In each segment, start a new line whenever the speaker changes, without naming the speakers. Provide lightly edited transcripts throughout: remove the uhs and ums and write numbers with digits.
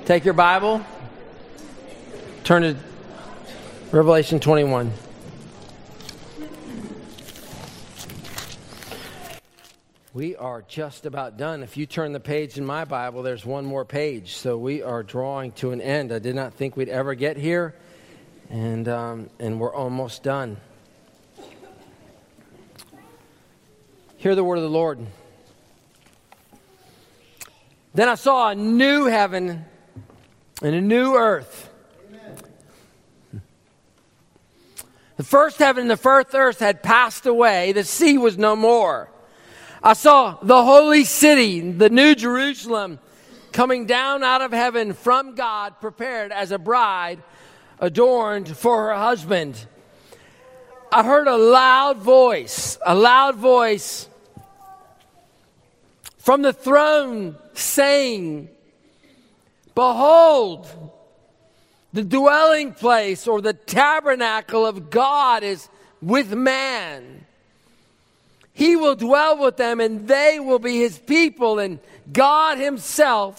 Take your Bible, turn to Revelation 21. We are just about done. If you turn the page in my Bible, there's one more page. So we are drawing to an end. I did not think we'd ever get here, and we're almost done. Hear the word of the Lord. Then I saw a new heaven and a new earth. Amen. The first heaven and the first earth had passed away. The sea was no more. I saw the holy city, the new Jerusalem, coming down out of heaven from God, prepared as a bride adorned for her husband. I heard a loud voice from the throne saying, "Behold, the dwelling place or the tabernacle of God is with man. He will dwell with them, and they will be his people, and God himself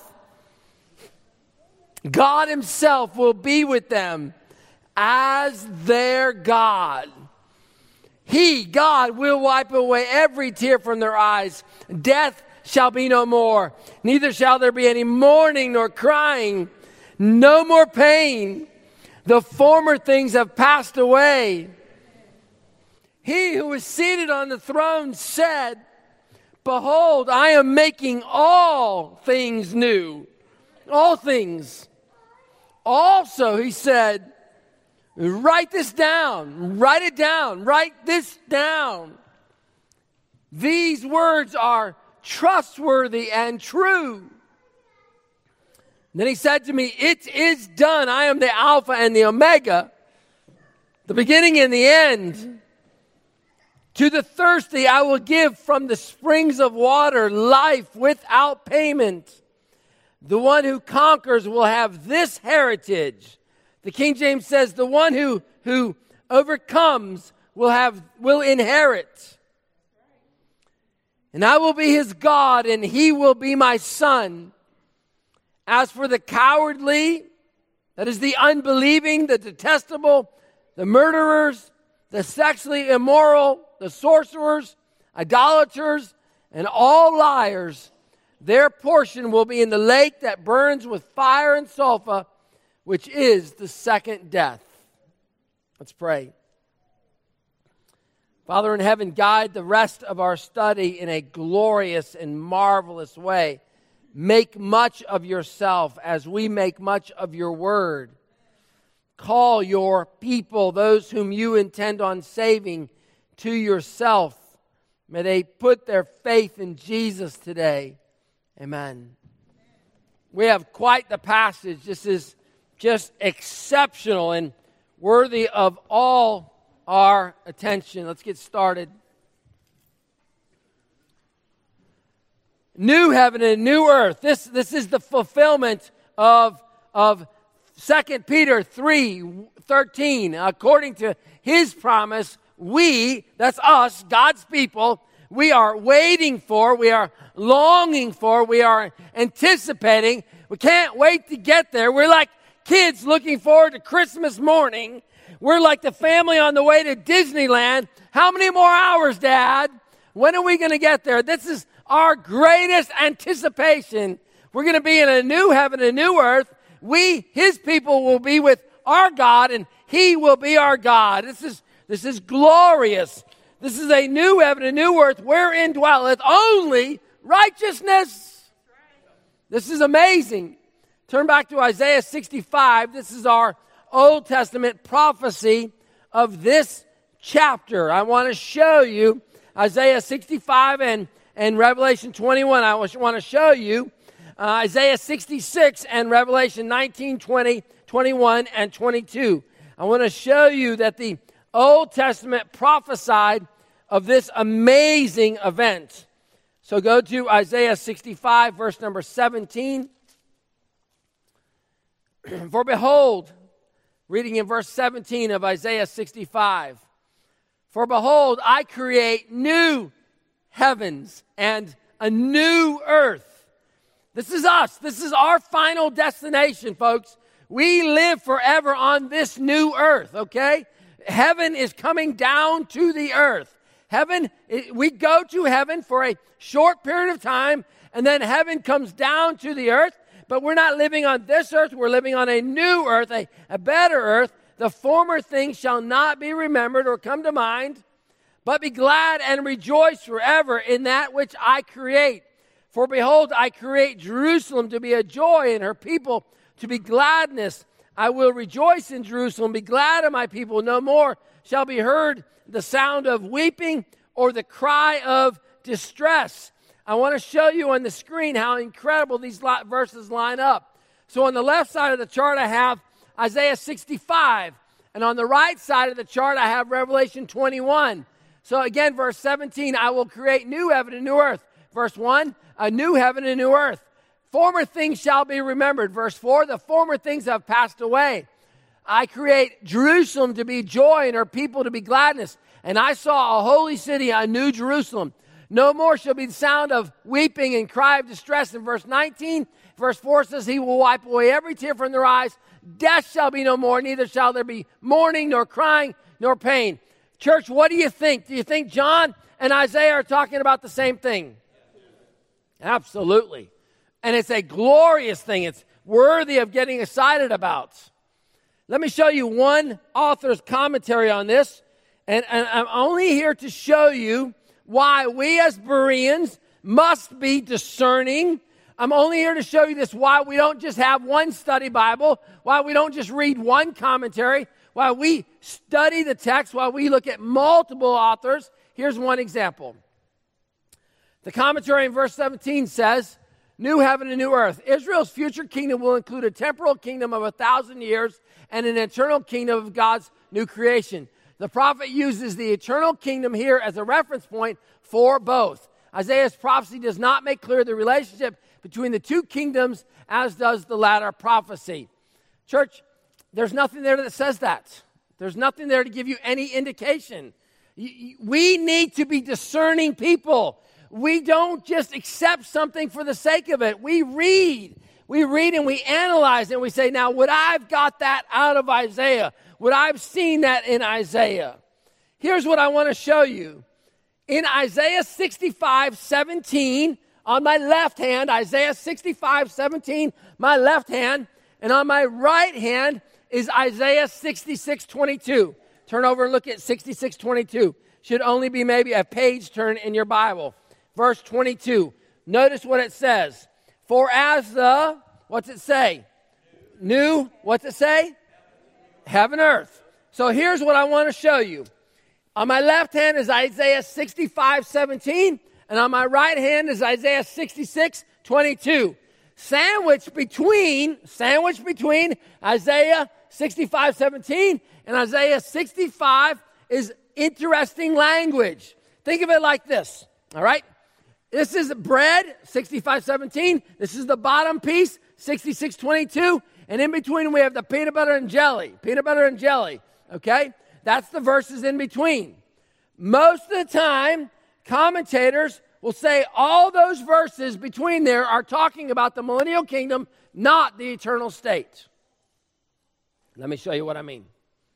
will be with them as their God. He, God, will wipe away every tear from their eyes. Death shall be no more. Neither shall there be any mourning nor crying. No more pain. The former things have passed away." He who was seated on the throne said, "Behold, I am making all things new." All things. Also, he said, "Write this down. Write it down. Write this down. These words are trustworthy and true." Then he said to me, "It is done. I am the Alpha and the Omega, the beginning and the end. To the thirsty I will give from the springs of water life without payment. The one who conquers will have this heritage." The King James says, "The one who overcomes will inherit. And I will be his God, and he will be my son. As for the cowardly," that is the unbelieving, the detestable, the murderers, the sexually immoral, the sorcerers, idolaters, and all liars, their portion will be in the lake that burns with fire and sulfur, which is the second death. Let's pray. Father in heaven, guide the rest of our study in a glorious and marvelous way. Make much of yourself as we make much of your word. Call your people, those whom you intend on saving, to yourself. May they put their faith in Jesus today. Amen. We have quite the passage. This is just exceptional and worthy of all our attention. Let's get started. New heaven and new earth. This is the fulfillment of 2 Peter 3:13. According to his promise, we, that's us, God's people, we are waiting for, we are longing for, we are anticipating. We can't wait to get there. We're like kids looking forward to Christmas morning. We're like the family on the way to Disneyland. How many more hours, Dad? When are we going to get there? This is our greatest anticipation. We're going to be in a new heaven, a new earth. We, his people, will be with our God, and he will be our God. This is glorious. This is a new heaven, a new earth, wherein dwelleth only righteousness. This is amazing. Turn back to Isaiah 65. This is our Old Testament prophecy of this chapter. I want to show you Isaiah 65 and Revelation 21. I want to show you Isaiah 66 and Revelation 19, 20, 21, and 22. I want to show you that the Old Testament prophesied of this amazing event. So go to Isaiah 65, verse number 17. For behold, reading in verse 17 of Isaiah 65, "For behold, I create new heavens and a new earth. This is us. This is our final destination, folks. We live forever on this new earth, okay? Heaven is coming down to the earth. Heaven, we go to heaven for a short period of time, and then heaven comes down to the earth. But we're not living on this earth. We're living on a new earth, a better earth. The former things shall not be remembered or come to mind, but be glad and rejoice forever in that which I create. For behold, I create Jerusalem to be a joy, and her people to be gladness. I will rejoice in Jerusalem, be glad of my people. No more shall be heard the sound of weeping or the cry of distress. I want to show you on the screen how incredible these verses line up. So on the left side of the chart, I have Isaiah 65. And on the right side of the chart, I have Revelation 21. So again, verse 17, I will create new heaven and new earth. Verse 1, a new heaven and new earth. Former things shall be remembered. Verse 4, the former things have passed away. I create Jerusalem to be joy and her people to be gladness. And I saw a holy city, a new Jerusalem. No more shall be the sound of weeping and cry of distress. In verse 19, verse 4 says, he will wipe away every tear from their eyes. Death shall be no more, neither shall there be mourning, nor crying, nor pain. Church, what do you think? Do you think John and Isaiah are talking about the same thing? Absolutely. And it's a glorious thing. It's worthy of getting excited about. Let me show you one author's commentary on this. And I'm only here to show you why we as Bereans must be discerning. I'm only here to show you this, why we don't just have one study Bible, why we don't just read one commentary, why we study the text, why we look at multiple authors. Here's one example. The commentary in verse 17 says, new heaven and new earth. Israel's future kingdom will include a temporal kingdom of 1,000 years and an eternal kingdom of God's new creation. The prophet uses the eternal kingdom here as a reference point for both. Isaiah's prophecy does not make clear the relationship between the two kingdoms, as does the latter prophecy. Church, there's nothing there that says that. There's nothing there to give you any indication. We need to be discerning people. We don't just accept something for the sake of it. We read and we analyze and we say, now, would I have got that out of Isaiah? Would I have seen that in Isaiah? Here's what I want to show you. In Isaiah 65:17, on my left hand, Isaiah 65:17, my left hand, and on my right hand is Isaiah 66:22. Turn over and look at 66:22. Should only be maybe a page turn in your Bible. Verse 22. Notice what it says. For as the, what's it say? New, what's it say? Heaven, earth. So here's what I want to show you. On my left hand is Isaiah 65:17, and on my right hand is Isaiah 66:22. Sandwiched between Isaiah 65:17 and Isaiah 65 is interesting language. Think of it like this, all right? This is bread, 65:17. This is the bottom piece, 66:22. And in between, we have the peanut butter and jelly, okay? That's the verses in between. Most of the time, commentators will say all those verses between there are talking about the millennial kingdom, not the eternal state. Let me show you what I mean.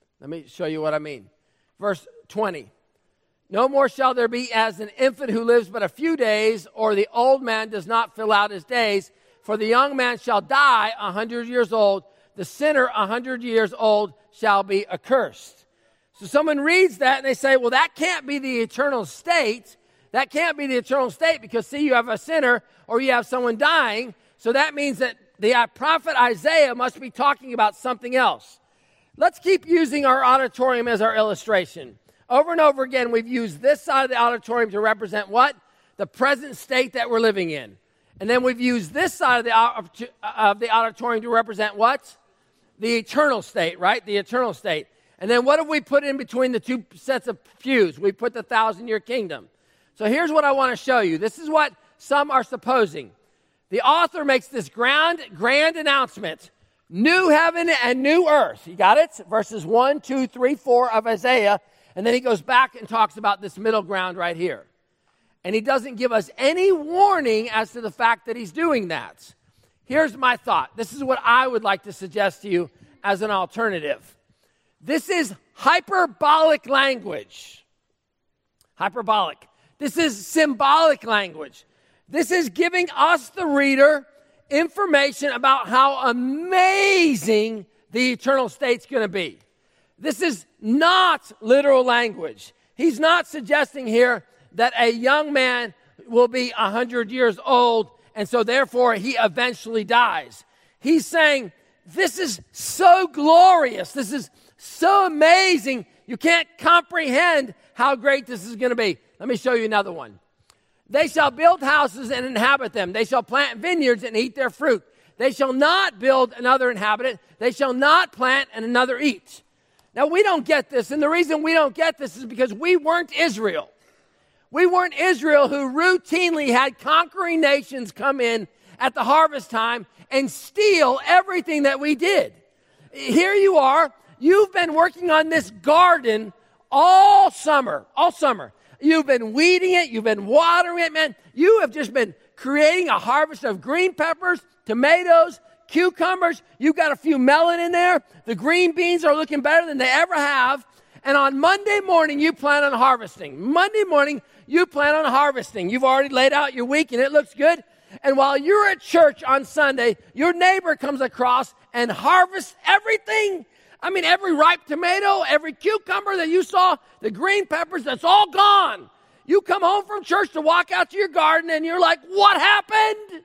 Verse 20. No more shall there be as an infant who lives but a few days, or the old man does not fill out his days. For the young man shall die 100 years old. The sinner 100 years old shall be accursed. So someone reads that and they say, well, that can't be the eternal state. That can't be the eternal state because, see, you have a sinner or you have someone dying. So that means that the prophet Isaiah must be talking about something else. Let's keep using our auditorium as our illustration. Over and over again, we've used this side of the auditorium to represent what? The present state that we're living in. And then we've used this side of the auditorium to represent what? The eternal state, right? The eternal state. And then what have we put in between the two sets of pews? We put the 1,000-year kingdom. So here's what I want to show you. This is what some are supposing. The author makes this grand announcement. New heaven and new earth. You got it? Verses 1, 2, 3, 4 of Isaiah. And then he goes back and talks about this middle ground right here. And he doesn't give us any warning as to the fact that he's doing that. Here's my thought. This is what I would like to suggest to you as an alternative. This is hyperbolic language. Hyperbolic. This is symbolic language. This is giving us, the reader, information about how amazing the eternal state's going to be. This is not literal language. He's not suggesting here that a young man will be 100 years old, and so therefore he eventually dies. He's saying, this is so glorious. This is so amazing. You can't comprehend how great this is going to be. Let me show you another one. They shall build houses and inhabit them. They shall plant vineyards and eat their fruit. They shall not build another inhabit it. They shall not plant and another eat. Now, we don't get this, and the reason we don't get this is because we weren't Israel. We weren't Israel who routinely had conquering nations come in at the harvest time and steal everything that we did. Here you are. You've been working on this garden all summer. You've been weeding it. You've been watering it, man. You have just been creating a harvest of green peppers, tomatoes, cucumbers. You've got a few melon in there. The green beans are looking better than they ever have. And on Monday morning, you plan on harvesting. Monday morning, you plan on harvesting. You've already laid out your week, and it looks good. And while you're at church on Sunday, your neighbor comes across and harvests everything. I mean, every ripe tomato, every cucumber that you saw, the green peppers, that's all gone. You come home from church to walk out to your garden, and you're like, what happened?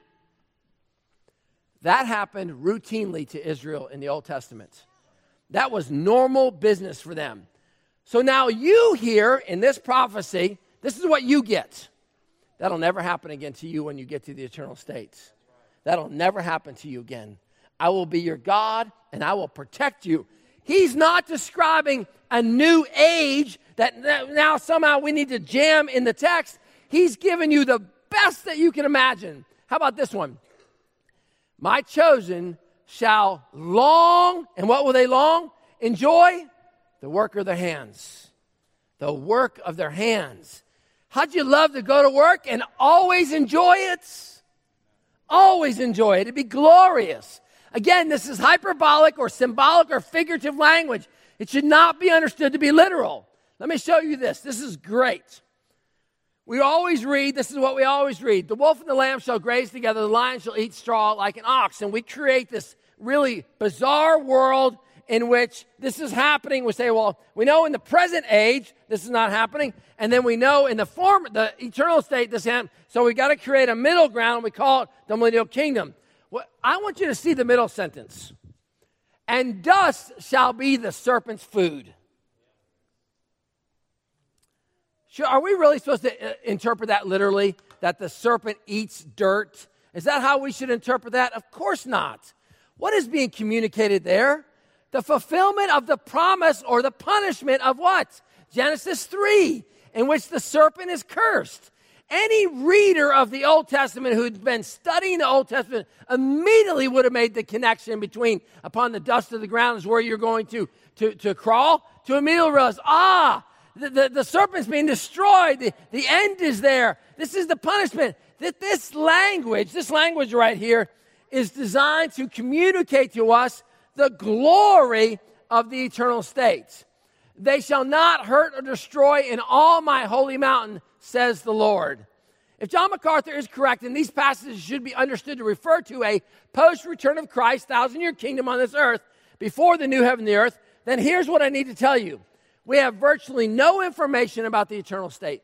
That happened routinely to Israel in the Old Testament. That was normal business for them. So now you hear in this prophecy, this is what you get. That'll never happen again to you when you get to the eternal states. That'll never happen to you again. I will be your God, and I will protect you. He's not describing a new age that now somehow we need to jam in the text. He's given you the best that you can imagine. How about this one? My chosen shall long, and what will they long? Enjoy the work of their hands. The work of their hands. How'd you love to go to work and always enjoy it? Always enjoy it. It'd be glorious. Again, this is hyperbolic or symbolic or figurative language. It should not be understood to be literal. Let me show you this. This is great. We always read, this is what we always read. The wolf and the lamb shall graze together. The lion shall eat straw like an ox. And we create this really bizarre world in which this is happening. We say, well, we know in the present age this is not happening. And then we know in the eternal state this happened. So we got to create a middle ground. And we call it the millennial kingdom. Well, I want you to see the middle sentence. And dust shall be the serpent's food. Sure, are we really supposed to interpret that literally? That the serpent eats dirt? Is that how we should interpret that? Of course not. What is being communicated there? The fulfillment of the promise or the punishment of what? Genesis 3, in which the serpent is cursed. Any reader of the Old Testament who'd been studying the Old Testament immediately would have made the connection between upon the dust of the ground is where you're going to crawl, to immediately realize, the serpent's being destroyed. The end is there. This is the punishment. This language right here is designed to communicate to us the glory of the eternal state. They shall not hurt or destroy in all my holy mountain, says the Lord. If John MacArthur is correct, and these passages should be understood to refer to a post-return of Christ, 1,000-year kingdom on this earth, before the new heaven and the earth, then here's what I need to tell you. We have virtually no information about the eternal state.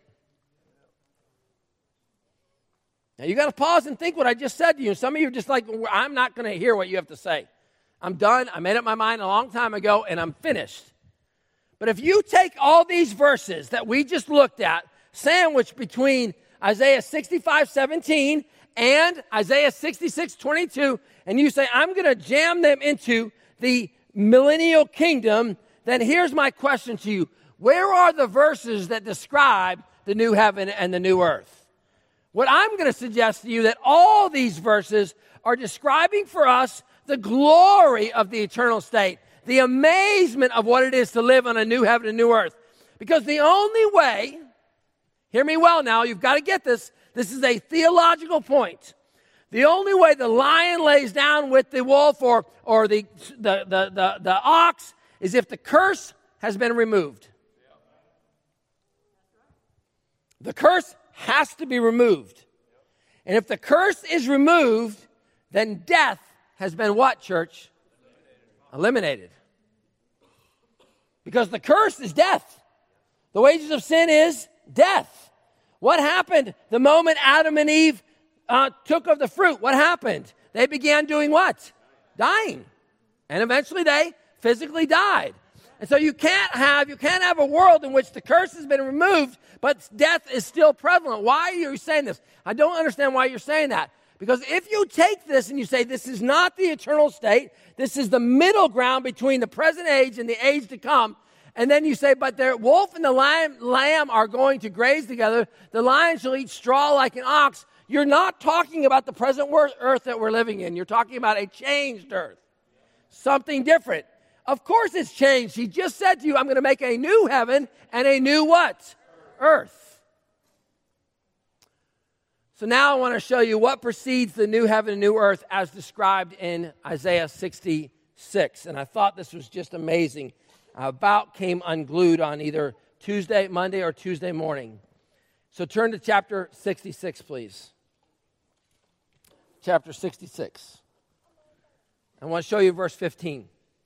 Now, you got to pause and think what I just said to you. Some of you are just like, I'm not going to hear what you have to say. I'm done. I made up my mind a long time ago, and I'm finished. But if you take all these verses that we just looked at, sandwiched between Isaiah 65:17 and Isaiah 66:22, and you say, I'm going to jam them into the millennial kingdom, then here's my question to you. Where are the verses that describe the new heaven and the new earth? What I'm going to suggest to you that all these verses are describing for us the glory of the eternal state, the amazement of what it is to live on a new heaven and new earth. Because the only way Hear me well now. You've got to get this. This is a theological point. The only way the lion lays down with the wolf or the ox is if the curse has been removed. The curse has to be removed. And if the curse is removed, then death has been what, church? Eliminated. Because the curse is death. The wages of sin is death. What happened the moment Adam and Eve took of the fruit? What happened? They began doing what? Dying. And eventually they physically died. And so you can't have a world in which the curse has been removed, but death is still prevalent. Why are you saying this? I don't understand why you're saying that. Because if you take this and you say this is not the eternal state, this is the middle ground between the present age and the age to come, and then you say, but the wolf and the lamb are going to graze together, the lion shall eat straw like an ox, you're not talking about the present earth that we're living in. You're talking about a changed earth. Something different. Of course it's changed. He just said to you, I'm going to make a new heaven and a new what? Earth. So now I want to show you what precedes the new heaven and new earth as described in Isaiah 66. And I thought this was just amazing. I about came unglued on either Monday or Tuesday morning. So turn to chapter 66, please. Chapter 66. I want to show you verse 15.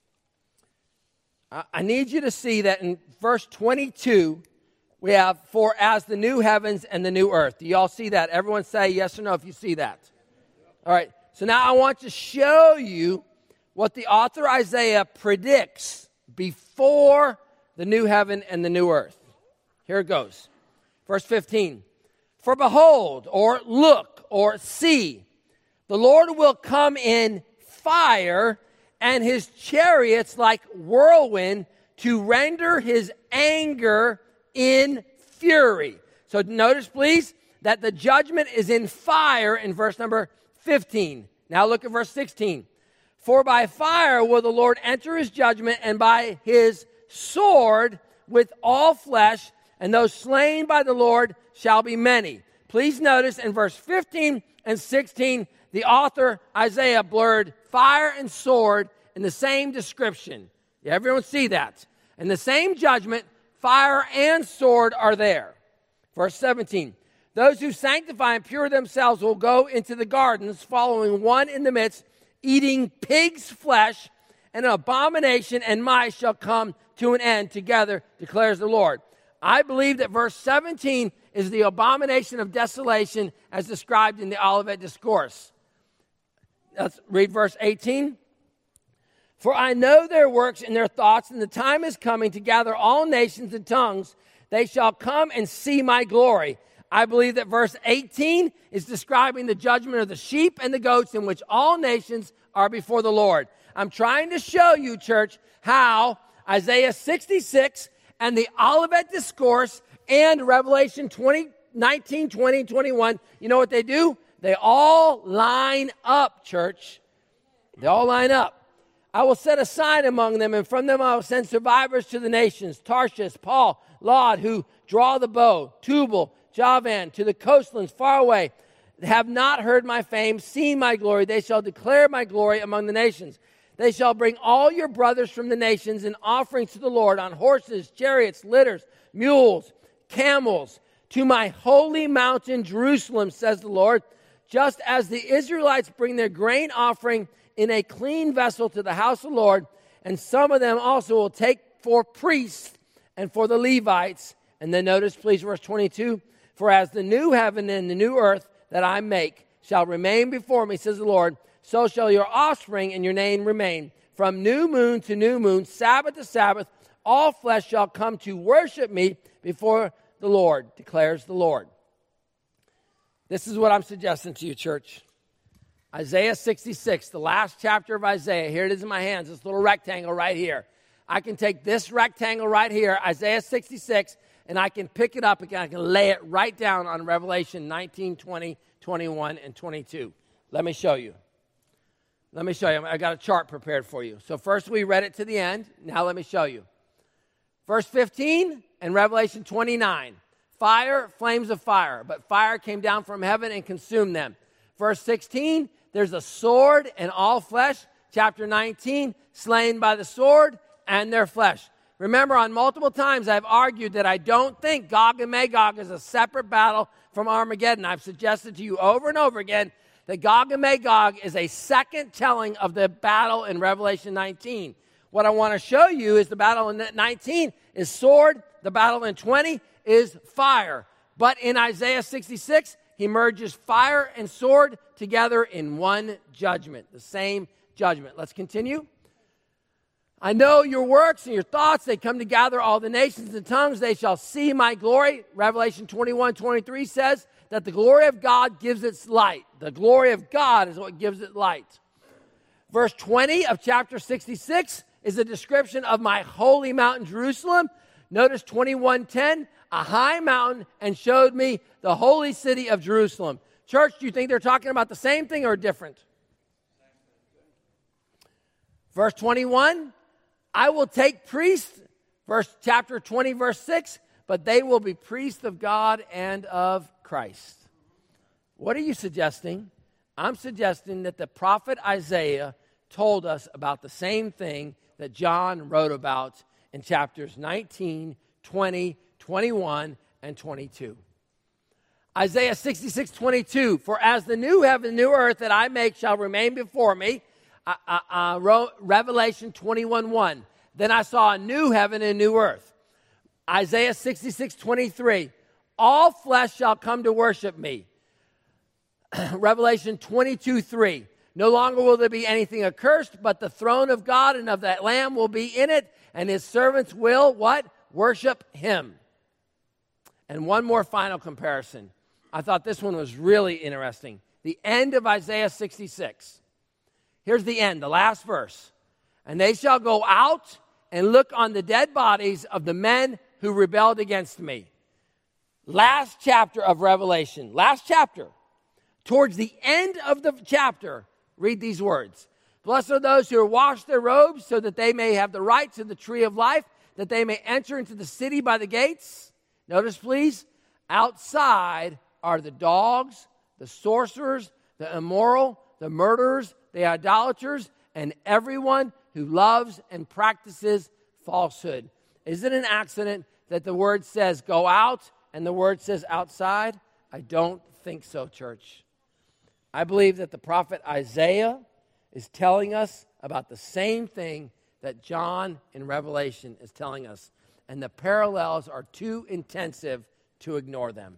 I need you to see that in verse 22, we have, for as the new heavens and the new earth. Do you all see that? Everyone say yes or no if you see that. All right. So now I want to show you what the author Isaiah predicts before the new heaven and the new earth. Here it goes. Verse 15. For behold, or look, or see, the Lord will come in fire, and his chariots like whirlwind, to render his anger in fury. So notice, please, that the judgment is in fire in verse number 15. Now look at verse 16. For by fire will the Lord enter his judgment, and by his sword with all flesh, and those slain by the Lord shall be many. Please notice in verse 15 and 16, the author Isaiah blurred fire and sword in the same description. Everyone see that? In the same judgment, fire and sword are there. Verse 17. Those who sanctify and pure themselves will go into the gardens, following one in the midst, eating pig's flesh, and an abomination and mice shall come to an end together, declares the Lord. I believe that verse 17 is the abomination of desolation as described in the Olivet Discourse. Let's read verse 18. For I know their works and their thoughts, and the time is coming to gather all nations and tongues. They shall come and see my glory. I believe that verse 18 is describing the judgment of the sheep and the goats, in which all nations are before the Lord. I'm trying to show you, church, how Isaiah 66 and the Olivet Discourse and Revelation 19, 20, 21, you know what they do? They all line up, church. They all line up. I will set a sign among them, and from them I will send survivors to the nations, Tarshish, Paul, Lod, who draw the bow, Tubal, Javan, to the coastlands far away, have not heard my fame, seen my glory. They shall declare my glory among the nations. They shall bring all your brothers from the nations in offerings to the Lord on horses, chariots, litters, mules, camels, to my holy mountain Jerusalem, says the Lord, just as the Israelites bring their grain offering in a clean vessel to the house of the Lord, and some of them also will take for priests and for the Levites. And then notice, please, verse 22, for as the new heaven and the new earth that I make shall remain before me, says the Lord, so shall your offspring and your name remain. From new moon to new moon, Sabbath to Sabbath, all flesh shall come to worship me before the Lord, declares the Lord. This is what I'm suggesting to you, church. Isaiah 66, the last chapter of Isaiah. Here it is in my hands, this little rectangle right here. I can take this rectangle right here, Isaiah 66, and I can pick it up and I can lay it right down on Revelation 19, 20, 21, and 22. Let me show you. I got a chart prepared for you. So first we read it to the end. Now let me show you. Verse 15 and Revelation 29. fire, flames of fire. But fire came down from heaven and consumed them. Verse 16, there's a sword and all flesh. Chapter 19, slain by the sword and their flesh. Remember, on multiple times I've argued that I don't think Gog and Magog is a separate battle from Armageddon. I've suggested to you over and over again that Gog and Magog is a second telling of the battle in Revelation 19. What I want to show you is the battle in 19 is sword. The battle in 20 is fire. But in Isaiah 66, he merges fire and sword together in one judgment, the same judgment. Let's continue. I know your works and your thoughts. They come to gather all the nations and tongues. They shall see my glory. Revelation 21:23 says that the glory of God gives its light. The glory of God is what gives it light. Verse 20 of chapter 66 is a description of my holy mountain, Jerusalem. Notice 21:10, a high mountain, and showed me the holy city of Jerusalem. Church, do you think they're talking about the same thing or different? Verse 21, I will take priests, chapter 20, verse 6, but they will be priests of God and of Christ. What are you suggesting? I'm suggesting that the prophet Isaiah told us about the same thing that John wrote about in chapters 19, 20, 21, and 22. Isaiah 66:22, for as the new heaven and new earth that I make shall remain before me. Revelation 21:1, then I saw a new heaven and a new earth. Isaiah 66:23, all flesh shall come to worship me. Revelation 22:3, no longer will there be anything accursed, but the throne of God and of that Lamb will be in it, and his servants will, what? Worship him. And one more final comparison. I thought this one was really interesting. The end of Isaiah 66. Here's the end, the last verse. And they shall go out and look on the dead bodies of the men who rebelled against me. Last chapter of Revelation. Last chapter. Towards the end of the chapter, read these words. Blessed are those who are washed their robes so that they may have the right to the tree of life, that they may enter into the city by the gates. Notice, please, outside are the dogs, the sorcerers, the immoral, the murderers, the idolaters, and everyone who loves and practices falsehood. Is it an accident that the word says go out and the word says outside? I don't think so, church. I believe that the prophet Isaiah is telling us about the same thing that John in Revelation is telling us. And the parallels are too intensive to ignore them.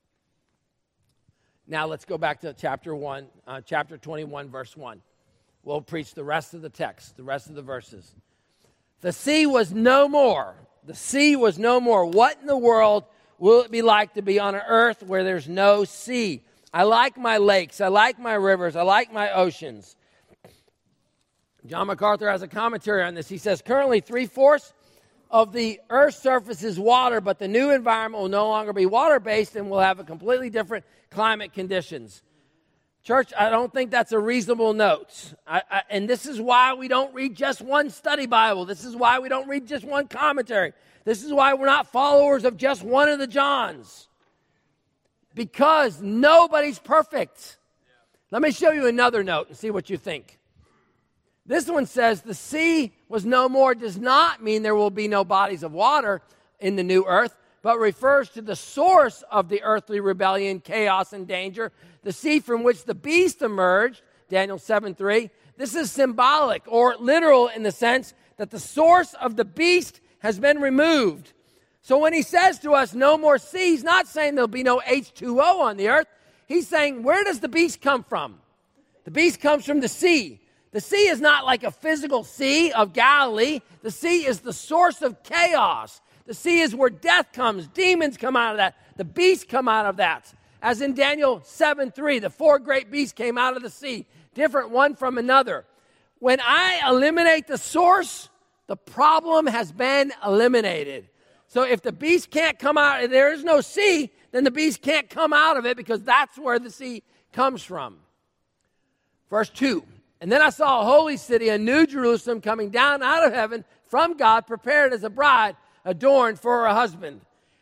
Now let's go back to chapter 21, verse 1. We'll preach the rest of the text, the rest of the verses. The sea was no more. The sea was no more. What in the world will it be like to be on an earth where there's no sea? I like my lakes. I like my rivers. I like my oceans. John MacArthur has a commentary on this. He says, currently 3/4 of the earth's surface is water, but the new environment will no longer be water-based and will have a completely different climate conditions. Church, I don't think that's a reasonable note. And this is why we don't read just one study Bible. This is why we don't read just one commentary. This is why we're not followers of just one of the Johns. Because nobody's perfect. Let me show you another note and see what you think. This one says the sea was no more does not mean there will be no bodies of water in the new earth, but refers to the source of the earthly rebellion, chaos, and danger, the sea from which the beast emerged, Daniel 7:3. This is symbolic or literal in the sense that the source of the beast has been removed. So when he says to us, no more sea, he's not saying there'll be no H2O on the earth. He's saying, where does the beast come from? The beast comes from the sea. The sea is not like a physical sea of Galilee. The sea is the source of chaos. The sea is where death comes. Demons come out of that. The beasts come out of that. As in Daniel 7:3, the 4 great beasts came out of the sea, different one from another. When I eliminate the source, the problem has been eliminated. So if the beast can't come out, if there is no sea, then the beast can't come out of it because that's where the sea comes from. Verse 2. And then I saw a holy city, a new Jerusalem, coming down out of heaven from God, prepared as a bride, adorned for her husband.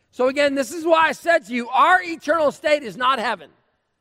So again, this is why I said to you, our eternal state is not heaven.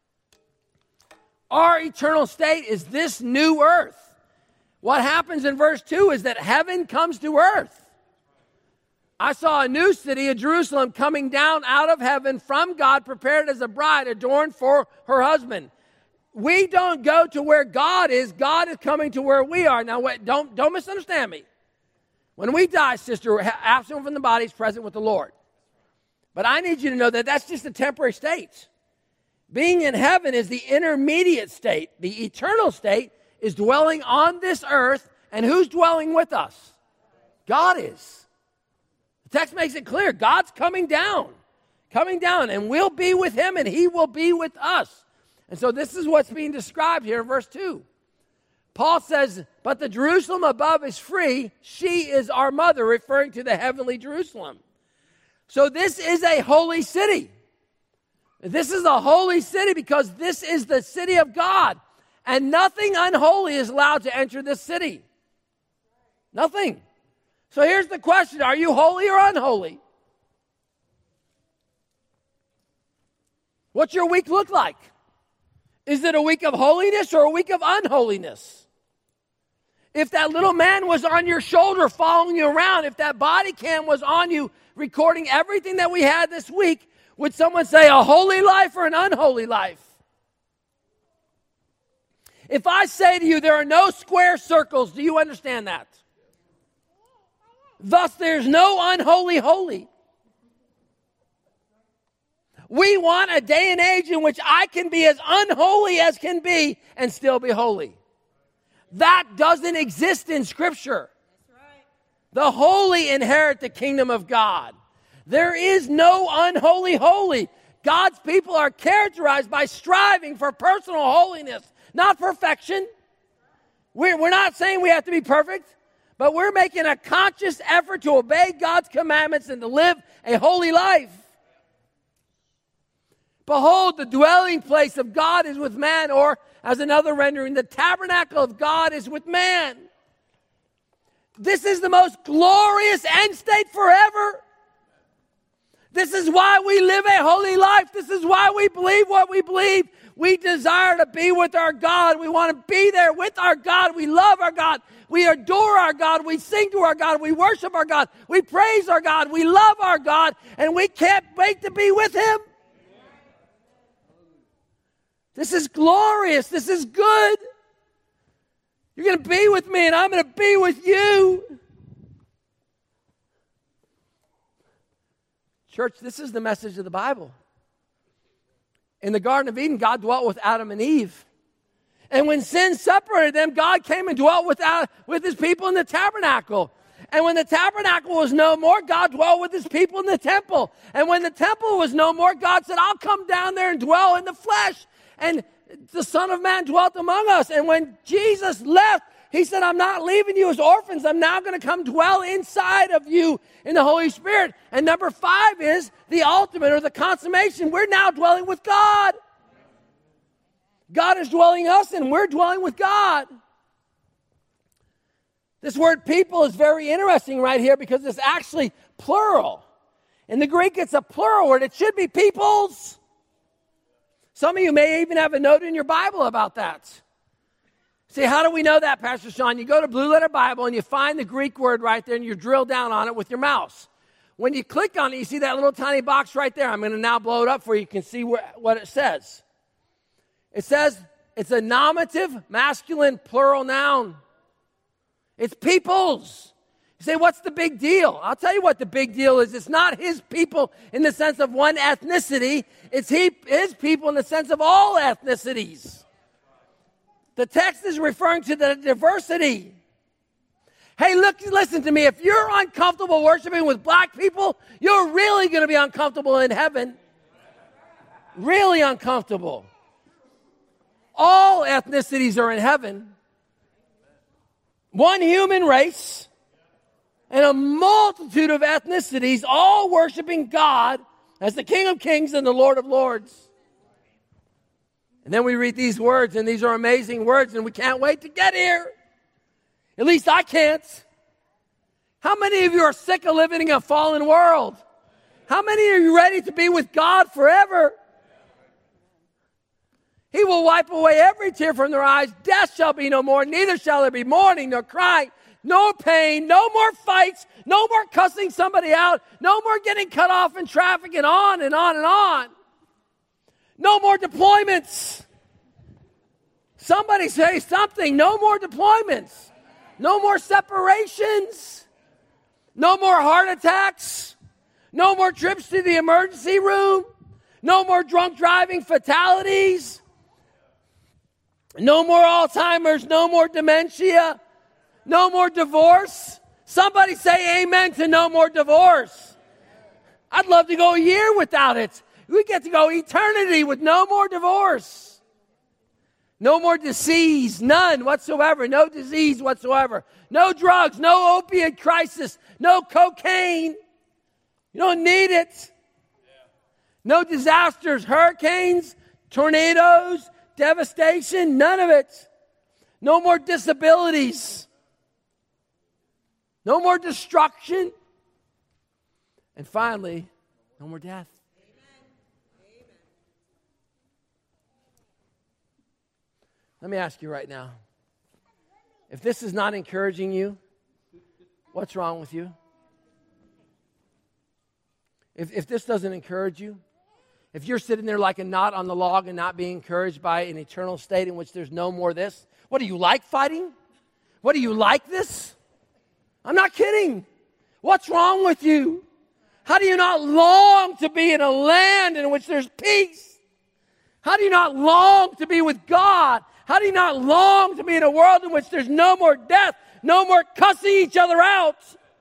Our eternal state is this new earth. What happens in verse 2 is that heaven comes to earth. I saw a new city, a Jerusalem, coming down out of heaven from God, prepared as a bride adorned for her husband. We don't go to where God is. God is coming to where we are. Now, wait, don't misunderstand me. When we die, sister, we're absent from the body is present with the Lord. But I need you to know that that's just a temporary state. Being in heaven is the intermediate state. The eternal state is dwelling on this earth. And who's dwelling with us? God is. The text makes it clear. God's coming down, and we'll be with him, and he will be with us. And so this is what's being described here in verse 2. Paul says, but the Jerusalem above is free. She is our mother, referring to the heavenly Jerusalem. So this is a holy city. This is a holy city because this is the city of God. And nothing unholy is allowed to enter this city. Nothing. So here's the question. Are you holy or unholy? What's your week look like? Is it a week of holiness or a week of unholiness? If that little man was on your shoulder following you around, if that body cam was on you recording everything that we had this week, would someone say a holy life or an unholy life? If I say to you there are no square circles, do you understand that? Thus there's no unholy holy. We want a day and age in which I can be as unholy as can be and still be holy. That doesn't exist in Scripture. That's right. The holy inherit the kingdom of God. There is no unholy holy. God's people are characterized by striving for personal holiness, not perfection. We're not saying we have to be perfect, but we're making a conscious effort to obey God's commandments and to live a holy life. Behold, the dwelling place of God is with man, or as another rendering, the tabernacle of God is with man. This is the most glorious end state forever. This is why we live a holy life. This is why we believe what we believe. We desire to be with our God. We want to be there with our God. We love our God. We adore our God. We sing to our God. We worship our God. We praise our God. We love our God. And we can't wait to be with him. This is glorious. This is good. You're going to be with me and I'm going to be with you. Church, this is the message of the Bible. In the Garden of Eden, God dwelt with Adam and Eve. And when sin separated them, God came and dwelt with his people in the tabernacle. And when the tabernacle was no more, God dwelt with his people in the temple. And when the temple was no more, God said, I'll come down there and dwell in the flesh. And the Son of Man dwelt among us. And when Jesus left, he said, I'm not leaving you as orphans. I'm now going to come dwell inside of you in the Holy Spirit. And number 5 is the ultimate or the consummation. We're now dwelling with God. God is dwelling us and we're dwelling with God. This word people is very interesting right here because it's actually plural. In the Greek, it's a plural word. It should be peoples. Some of you may even have a note in your Bible about that. See, how do we know that, Pastor Sean? You go to Blue Letter Bible and you find the Greek word right there and you drill down on it with your mouse. When you click on it, you see that little tiny box right there. I'm going to now blow it up for you. You can see what it says. It says it's a nominative, masculine, plural noun. It's peoples. You say, what's the big deal? I'll tell you what the big deal is. It's not his people in the sense of one ethnicity. It's his people in the sense of all ethnicities. The text is referring to the diversity. Hey, look, listen to me. If you're uncomfortable worshiping with black people, you're really going to be uncomfortable in heaven. Really uncomfortable. All ethnicities are in heaven. One human race and a multitude of ethnicities, all worshiping God as the King of Kings and the Lord of Lords. And then we read these words, and these are amazing words, and we can't wait to get here. At least I can't. How many of you are sick of living in a fallen world? How many are you ready to be with God forever? He will wipe away every tear from their eyes. Death shall be no more. Neither shall there be mourning nor crying. No pain. No more fights. No more cussing somebody out. No more getting cut off in traffic and on and on and on. No more deployments. Somebody say something. No more deployments. No more separations. No more heart attacks. No more trips to the emergency room. No more drunk driving fatalities. No more Alzheimer's. No more dementia. No more divorce. Somebody say amen to no more divorce. I'd love to go a year without it. We get to go eternity with no more divorce. No more disease. None whatsoever. No disease whatsoever. No drugs. No opiate crisis. No cocaine. You don't need it. No disasters, hurricanes, tornadoes, devastation, none of it. No more disabilities. No more destruction. And finally, no more death. Let me ask you right now. If this is not encouraging you, what's wrong with you? If this doesn't encourage you, if you're sitting there like a knot on the log and not being encouraged by an eternal state in which there's no more this, what do you like fighting? What do you like this? I'm not kidding. What's wrong with you? How do you not long to be in a land in which there's peace? How do you not long to be with God? How do you not long to be in a world in which there's no more death, no more cussing each other out?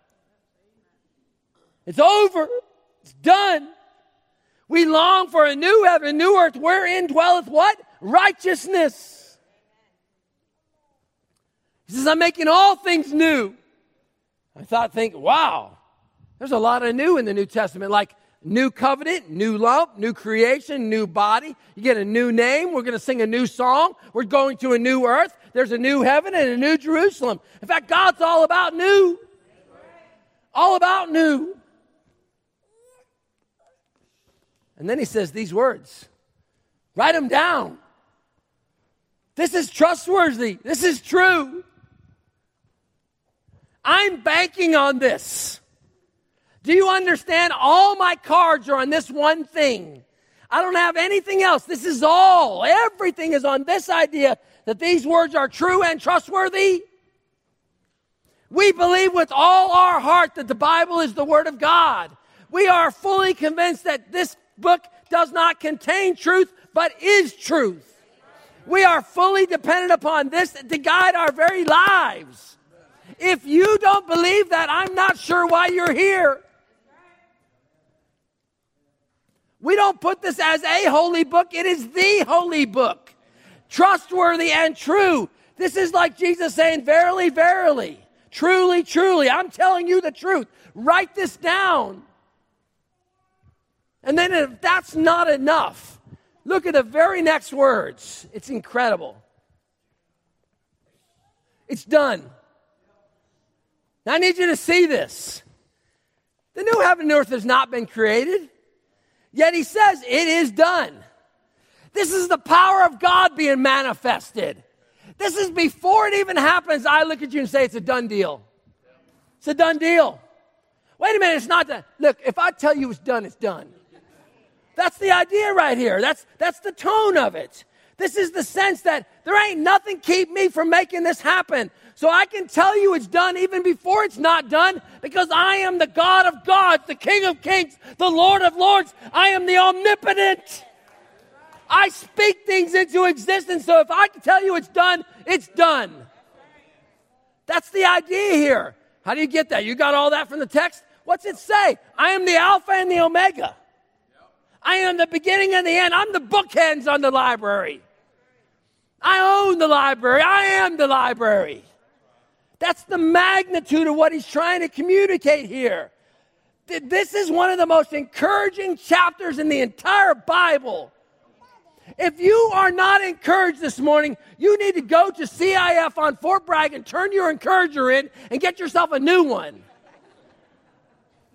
It's over. It's done. We long for a new heaven, new earth, wherein dwelleth what? Righteousness. He says, I'm making all things new. I think, wow, there's a lot of new in the New Testament, like new covenant, new lump, new creation, new body. You get a new name. We're going to sing a new song. We're going to a new earth. There's a new heaven and a new Jerusalem. In fact, God's all about new. All about new. And then he says these words. Write them down. This is trustworthy. This is true. I'm banking on this. Do you understand? All my cards are on this one thing. I don't have anything else. This is all. Everything is on this idea that these words are true and trustworthy. We believe with all our heart that the Bible is the Word of God. We are fully convinced that this book does not contain truth, but is truth. We are fully dependent upon this to guide our very lives. If you don't believe that, I'm not sure why you're here. We don't put this as a holy book. It is the holy book. Trustworthy and true. This is like Jesus saying, verily, verily. Truly, truly. I'm telling you the truth. Write this down. And then if that's not enough, look at the very next words. It's incredible. It's done. Now I need you to see this. The new heaven and earth has not been created. Yet he says it is done. This is the power of God being manifested. This is before it even happens. I look at you and say it's a done deal. It's a done deal. Wait a minute, it's not done. Look, if I tell you it's done, it's done. That's the idea right here. That's the tone of it. This is the sense that there ain't nothing keep me from making this happen. So I can tell you it's done even before it's not done, because I am the God of gods, the King of kings, the Lord of lords. I am the omnipotent. I speak things into existence. So if I can tell you it's done, it's done. That's the idea here. How do you get that? You got all that from the text? What's it say? I am the Alpha and the Omega. I am the beginning and the end. I'm the bookends on the library. I own the library. I am the library. That's the magnitude of what he's trying to communicate here. This is one of the most encouraging chapters in the entire Bible. If you are not encouraged this morning, you need to go to CIF on Fort Bragg and turn your encourager in and get yourself a new one.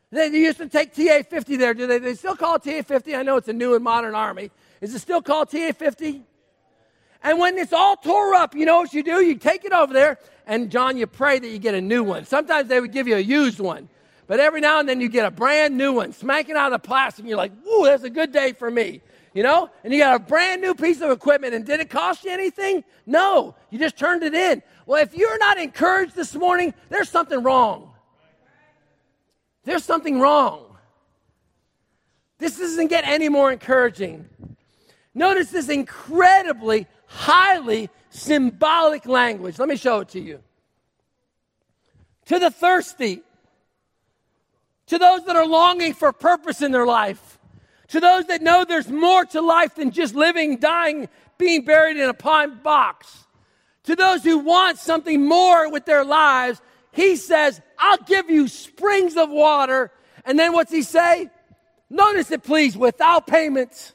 They used to take TA-50 there. Do they still call it TA-50? I know it's a new and modern army. Is it still called TA-50? And when it's all tore up, you know what you do? You take it over there, and John, you pray that you get a new one. Sometimes they would give you a used one. But every now and then you get a brand new one, smacking out of the plastic, and you're like, woo, that's a good day for me. You know? And you got a brand new piece of equipment, and did it cost you anything? No. You just turned it in. Well, if you're not encouraged this morning, there's something wrong. There's something wrong. This doesn't get any more encouraging. Notice this incredibly, highly symbolic language. Let me show it to you. To the thirsty, to those that are longing for purpose in their life, to those that know there's more to life than just living, dying, being buried in a pine box, to those who want something more with their lives, he says, I'll give you springs of water. And then what's he say? Notice it, please, without payment.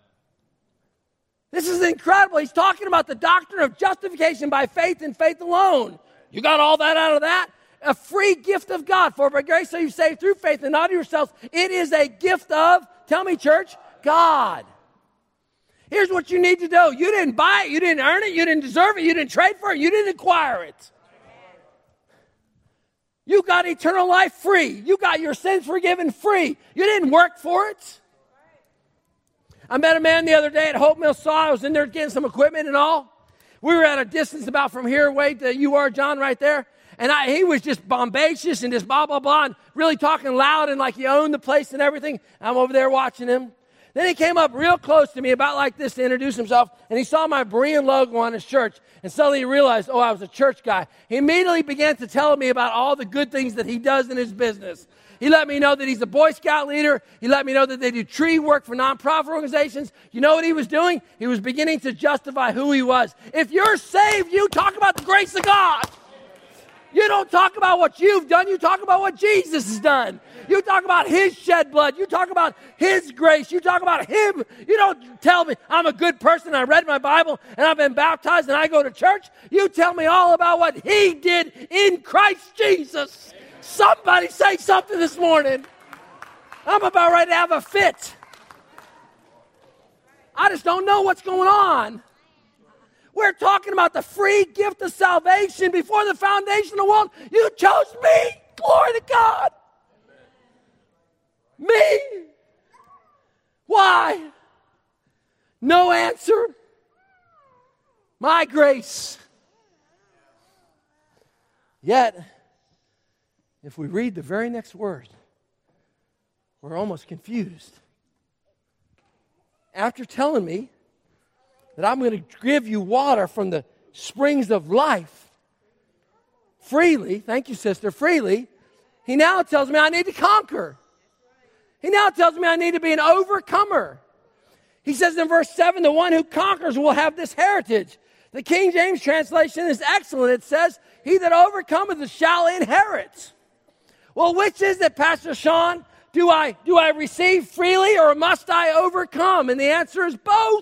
This is incredible. He's talking about the doctrine of justification by faith and faith alone. You got all that out of that? A free gift of God. For by grace are you saved through faith and not of yourselves. It is a gift of, tell me, church, God. Here's what you need to do. You didn't buy it. You didn't earn it. You didn't deserve it. You didn't trade for it. You didn't acquire it. You got eternal life free. You got your sins forgiven free. You didn't work for it. I met a man the other day at Hope Mill Saw. I was in there getting some equipment and all. We were at a distance about from here, wait, you are, John, right there. And he was just bombacious and just blah, blah, blah, and really talking loud and like he owned the place and everything. I'm over there watching him. Then he came up real close to me about like this to introduce himself, and he saw my Berean logo on his church, and suddenly he realized, oh, I was a church guy. He immediately began to tell me about all the good things that he does in his business. He let me know that he's a Boy Scout leader. He let me know that they do tree work for nonprofit organizations. You know what he was doing? He was beginning to justify who he was. If you're saved, you talk about the grace of God. You don't talk about what you've done. You talk about what Jesus has done. You talk about his shed blood. You talk about his grace. You talk about him. You don't tell me I'm a good person. I read my Bible and I've been baptized and I go to church. You tell me all about what he did in Christ Jesus. Somebody say something this morning. I'm about ready to have a fit. I just don't know what's going on. We're talking about the free gift of salvation before the foundation of the world. You chose me. Glory to God. Me. Why? No answer. My grace. Yet, if we read the very next word, we're almost confused. After telling me that I'm going to give you water from the springs of life freely, thank you, sister, freely, he now tells me I need to conquer. He now tells me I need to be an overcomer. He says in verse 7, the one who conquers will have this heritage. The King James translation is excellent. It says, he that overcometh shall inherit. Well, which is it, Pastor Sean? Do I receive freely or must I overcome? And the answer is both.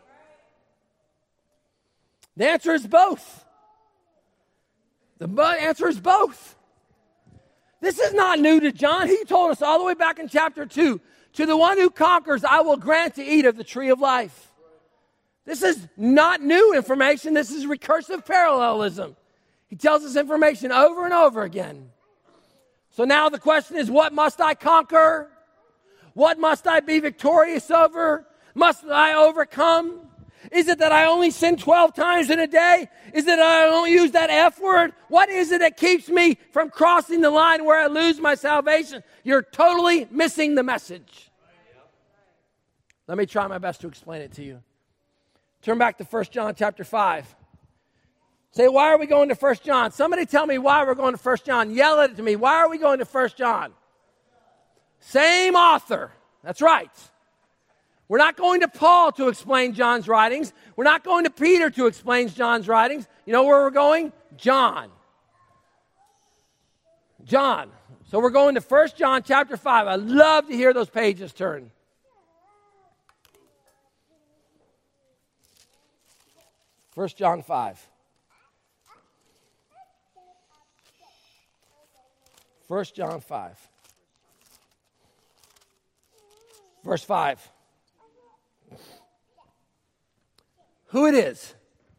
The answer is both. The answer is both. This is not new to John. He told us all the way back in chapter 2, to the one who conquers, I will grant to eat of the tree of life. This is not new information. This is recursive parallelism. He tells us information over and over again. So now the question is, what must I conquer? What must I be victorious over? Must I overcome? Is it that I only sin 12 times in a day? Is it that I don't use that F word? What is it that keeps me from crossing the line where I lose my salvation? You're totally missing the message. Let me try my best to explain it to you. Turn back to 1 John chapter 5. Say, why are we going to 1 John? Somebody tell me why we're going to 1 John. Yell it to me. Why are we going to 1 John? Same author. That's right. We're not going to Paul to explain John's writings. We're not going to Peter to explain John's writings. You know where we're going? John. John. So we're going to 1 John chapter 5. I love to hear those pages turn. First John 5. 1 John 5. Verse 5. Who it is.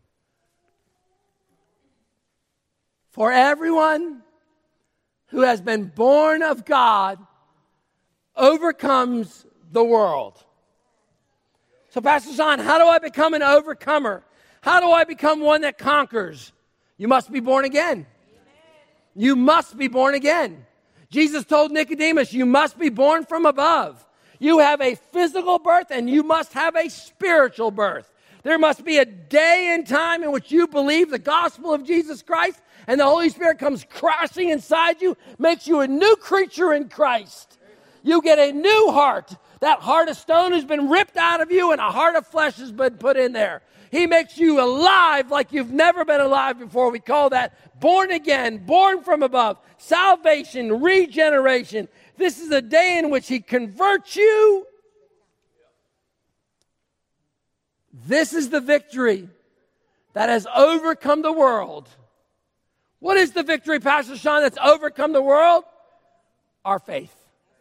For everyone who has been born of God overcomes the world. So, Pastor John, how do I become an overcomer? How do I become one that conquers? You must be born again. You must be born again. Jesus told Nicodemus, you must be born from above. You have a physical birth and you must have a spiritual birth. There must be a day and time in which you believe the gospel of Jesus Christ and the Holy Spirit comes crashing inside you, makes you a new creature in Christ. You get a new heart. That heart of stone has been ripped out of you and a heart of flesh has been put in there. He makes you alive like you've never been alive before. We call that born again, born from above, salvation, regeneration. This is a day in which He converts you. This is the victory that has overcome the world. What is the victory, Pastor Sean, that's overcome the world? Our faith.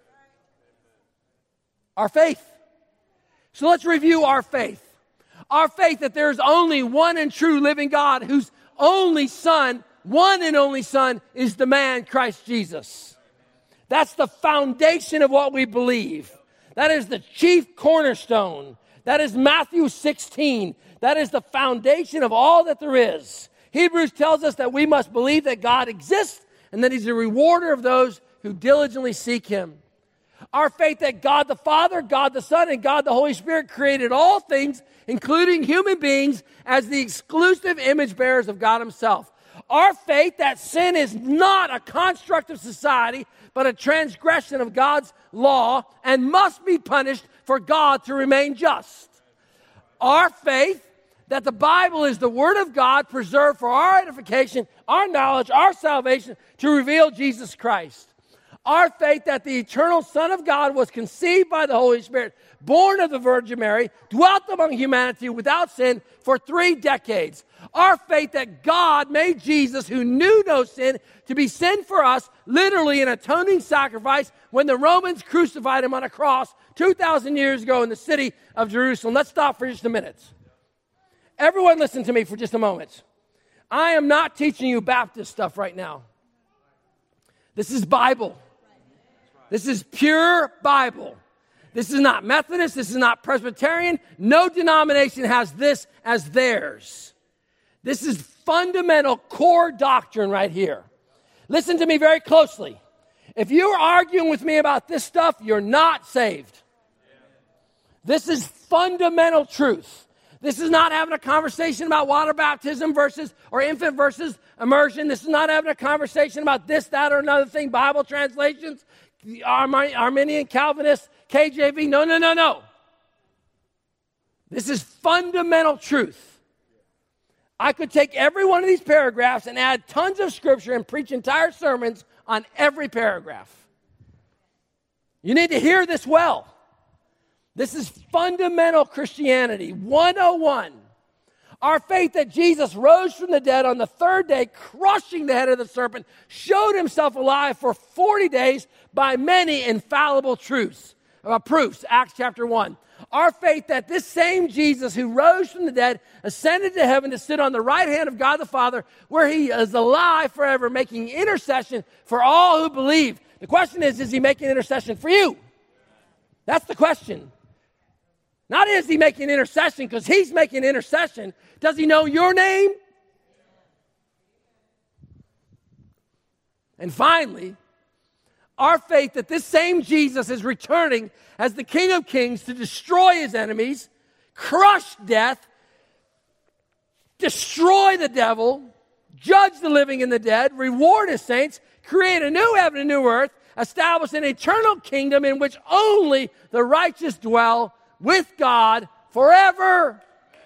Our faith. So let's review our faith. Our faith that there is only one and true living God whose only Son, one and only Son, is the man Christ Jesus. That's the foundation of what we believe. That is the chief cornerstone. That is Matthew 16. That is the foundation of all that there is. Hebrews tells us that we must believe that God exists and that He's a rewarder of those who diligently seek Him. Our faith that God the Father, God the Son, and God the Holy Spirit created all things, including human beings, as the exclusive image bearers of God Himself. Our faith that sin is not a construct of society, but a transgression of God's law and must be punished for God to remain just. Our faith that the Bible is the Word of God preserved for our edification, our knowledge, our salvation, to reveal Jesus Christ. Our faith that the eternal Son of God was conceived by the Holy Spirit, born of the Virgin Mary, dwelt among humanity without sin for 3 decades. Our faith that God made Jesus, who knew no sin, to be sin for us, literally an atoning sacrifice, when the Romans crucified Him on a cross 2,000 years ago in the city of Jerusalem. Let's stop for just a minute. Everyone listen to me for just a moment. I am not teaching you Baptist stuff right now. This is Bible. This is pure Bible. This is not Methodist. This is not Presbyterian. No denomination has this as theirs. This is fundamental core doctrine right here. Listen to me very closely. If you're arguing with me about this stuff, you're not saved. This is fundamental truth. This is not having a conversation about water baptism versus or infant versus immersion. This is not having a conversation about this, that, or another thing, Bible translations, Arminian, Calvinist, KJV. No. This is fundamental truth. I could take every one of these paragraphs and add tons of scripture and preach entire sermons on every paragraph. You need to hear this well. This is fundamental Christianity 101. Our faith that Jesus rose from the dead on the 3rd day, crushing the head of the serpent, showed Himself alive for 40 days by many infallible proofs. Acts chapter 1. Our faith that this same Jesus who rose from the dead ascended to heaven to sit on the right hand of God the Father, where He is alive forever, making intercession for all who believe. The question is He making intercession for you? That's the question. Not is He making intercession because He's making intercession. Does He know your name? And finally, our faith that this same Jesus is returning as the King of Kings to destroy His enemies, crush death, destroy the devil, judge the living and the dead, reward His saints, create a new heaven and new earth, establish an eternal kingdom in which only the righteous dwell with God forever.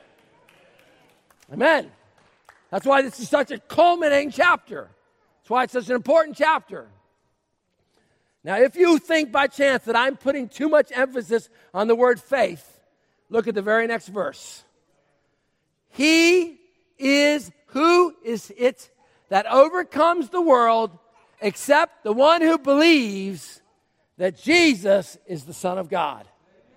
Amen. That's why this is such a culminating chapter. That's why it's such an important chapter. Now, if you think by chance that I'm putting too much emphasis on the word faith, look at the very next verse. He is, who is it that overcomes the world except the one who believes that Jesus is the Son of God?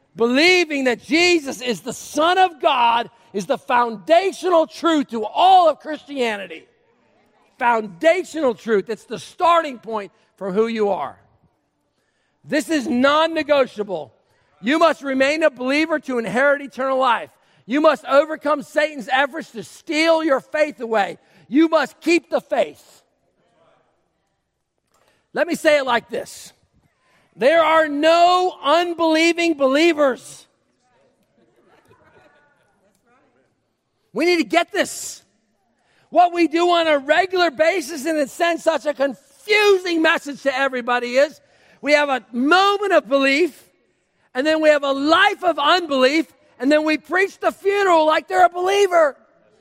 Believing that Jesus is the Son of God is the foundational truth to all of Christianity. Foundational truth. It's the starting point for who you are. This is non-negotiable. You must remain a believer to inherit eternal life. You must overcome Satan's efforts to steal your faith away. You must keep the faith. Let me say it like this. There are no unbelieving believers. We need to get this. What we do on a regular basis, and it sends such a confusing message to everybody, is we have a moment of belief, and then we have a life of unbelief, and then we preach the funeral like they're a believer.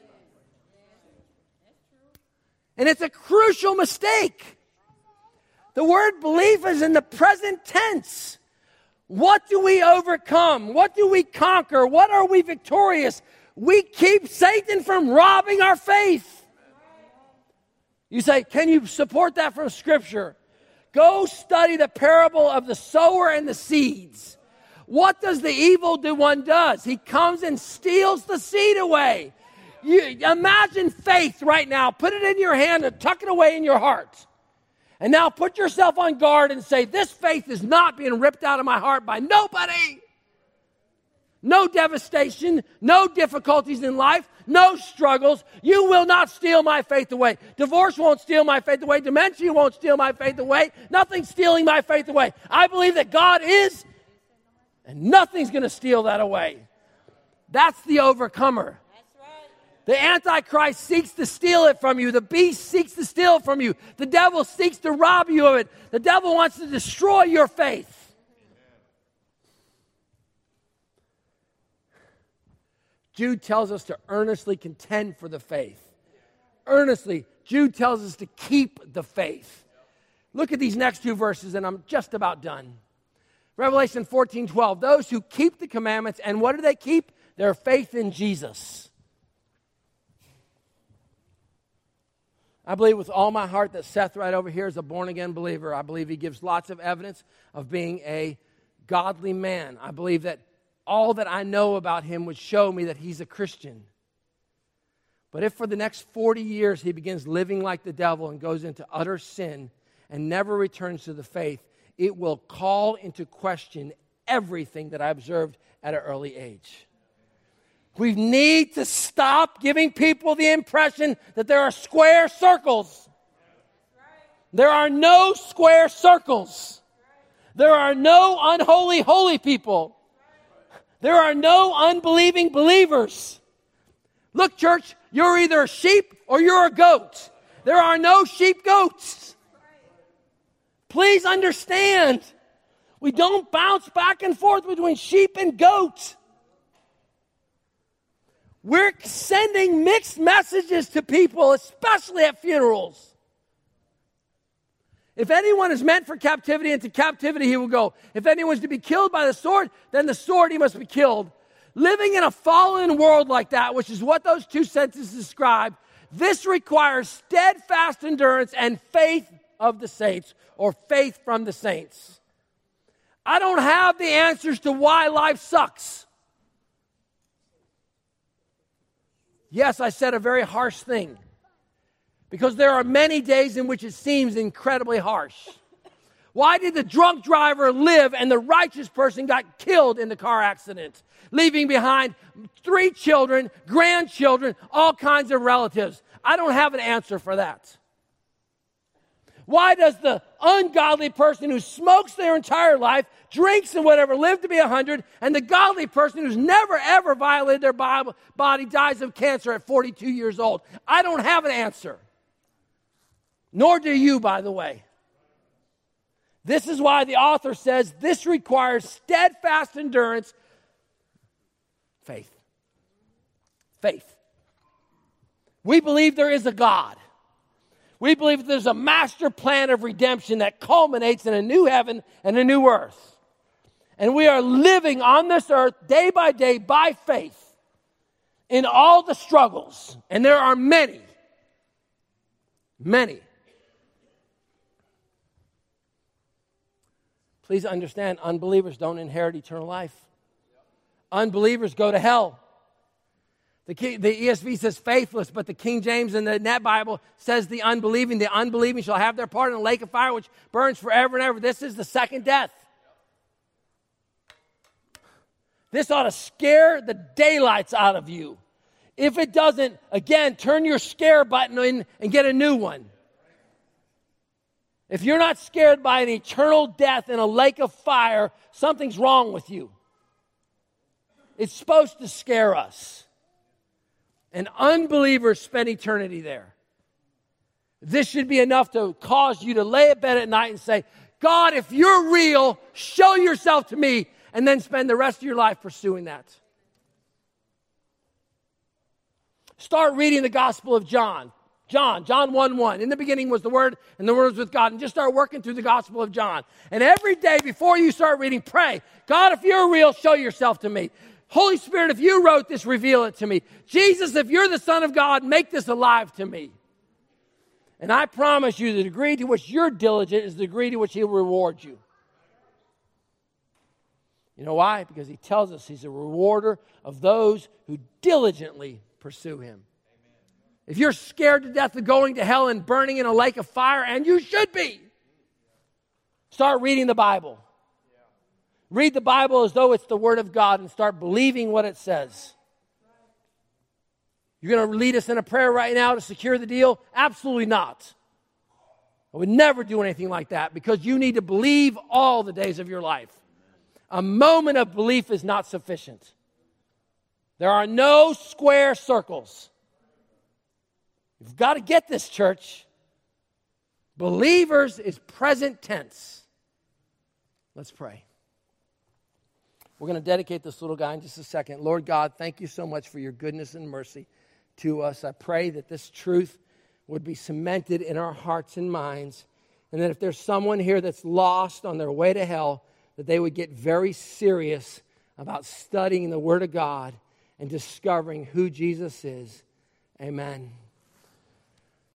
And it's a crucial mistake. The word belief is in the present tense. What do we overcome? What do we conquer? What are we victorious? We keep Satan from robbing our faith. You say, can you support that from Scripture? Go study the parable of the sower and the seeds. What does the evil one does? He comes and steals the seed away. You imagine faith right now. Put it in your hand and tuck it away in your heart. And now put yourself on guard and say, this faith is not being ripped out of my heart by nobody. No devastation, no difficulties in life, no struggles. You will not steal my faith away. Divorce won't steal my faith away. Dementia won't steal my faith away. Nothing's stealing my faith away. I believe that God is, and nothing's going to steal that away. That's the overcomer. The Antichrist seeks to steal it from you. The beast seeks to steal it from you. The devil seeks to rob you of it. The devil wants to destroy your faith. Jude tells us to earnestly contend for the faith. Earnestly. Jude tells us to keep the faith. Look at these next two verses, and I'm just about done. Revelation 14:12. Those who keep the commandments, and what do they keep? Their faith in Jesus. I believe with all my heart that Seth right over here is a born-again believer. I believe he gives lots of evidence of being a godly man. I believe that all that I know about him would show me that he's a Christian. But if for the next 40 years he begins living like the devil and goes into utter sin and never returns to the faith, it will call into question everything that I observed at an early age. We need to stop giving people the impression that there are square circles. There are no square circles. There are no unholy holy people. There are no unbelieving believers. Look, church, you're either a sheep or you're a goat. There are no sheep goats. Please understand, we don't bounce back and forth between sheep and goat. We're sending mixed messages to people, especially at funerals. If anyone is meant for captivity, into captivity he will go. If anyone is to be killed by the sword, then the sword he must be killed. Living in a fallen world like that, which is what those two sentences describe, this requires steadfast endurance and faith of the saints, or faith from the saints. I don't have the answers to why life sucks. Yes, I said a very harsh thing, because there are many days in which it seems incredibly harsh. Why did the drunk driver live and the righteous person got killed in the car accident, leaving behind 3 children, grandchildren, all kinds of relatives? I don't have an answer for that. Why does the ungodly person who smokes their entire life, drinks and whatever, live to be 100, and the godly person who's never ever violated their body dies of cancer at 42 years old? I don't have an answer. Nor do you, by the way. This is why the author says this requires steadfast endurance, faith. Faith. We believe there is a God. We believe there's a master plan of redemption that culminates in a new heaven and a new earth. And we are living on this earth day by day by faith in all the struggles. And there are many, many. Please understand, unbelievers don't inherit eternal life. unbelievers go to hell. The ESV says faithless, but the King James and the Net Bible says the unbelieving. The unbelieving shall have their part in the lake of fire, which burns forever and ever. This is the second death. This ought to scare the daylights out of you. If it doesn't, again, turn your scare button in and get a new one. If you're not scared by an eternal death in a lake of fire, something's wrong with you. It's supposed to scare us. And unbelievers spend eternity there. This should be enough to cause you to lay in bed at night and say, God, if you're real, show yourself to me, and then spend the rest of your life pursuing that. Start reading the Gospel of John. John 1:1. In the beginning was the Word, and the Word was with God. And just start working through the Gospel of John. And every day before you start reading, pray, God, if you're real, show yourself to me. Holy Spirit, if you wrote this, reveal it to me. Jesus, if you're the Son of God, make this alive to me. And I promise you, the degree to which you're diligent is the degree to which He'll reward you. You know why? Because He tells us He's a rewarder of those who diligently pursue Him. If you're scared to death of going to hell and burning in a lake of fire, and you should be, start reading the Bible. Read the Bible as though it's the Word of God and start believing what it says. You're going to lead us in a prayer right now to secure the deal? Absolutely not. I would never do anything like that because you need to believe all the days of your life. A moment of belief is not sufficient. There are no square circles. You've got to get this, church. Believers is present tense. Let's pray. We're going to dedicate this little guy in just a second. Lord God, thank you so much for your goodness and mercy to us. I pray that this truth would be cemented in our hearts and minds, and that if there's someone here that's lost on their way to hell, that they would get very serious about studying the Word of God and discovering who Jesus is. Amen.